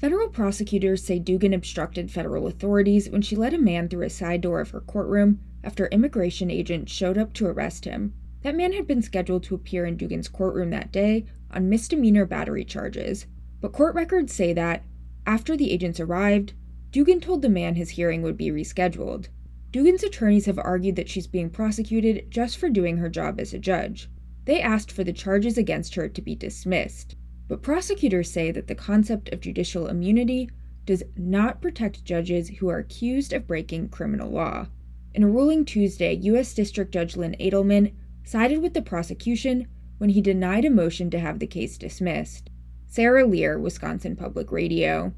Federal prosecutors say Dugan obstructed federal authorities when she let a man through a side door of her courtroom after immigration agents showed up to arrest him. That man had been scheduled to appear in Dugan's courtroom that day on misdemeanor battery charges, but court records say that, after the agents arrived, Dugan told the man his hearing would be rescheduled. Dugan's attorneys have argued that she's being prosecuted just for doing her job as a judge. They asked for the charges against her to be dismissed. But prosecutors say that the concept of judicial immunity does not protect judges who are accused of breaking criminal law. In a ruling Tuesday, U.S. District Judge Lynn Edelman sided with the prosecution when he denied a motion to have the case dismissed. Sarah Lear, Wisconsin Public Radio.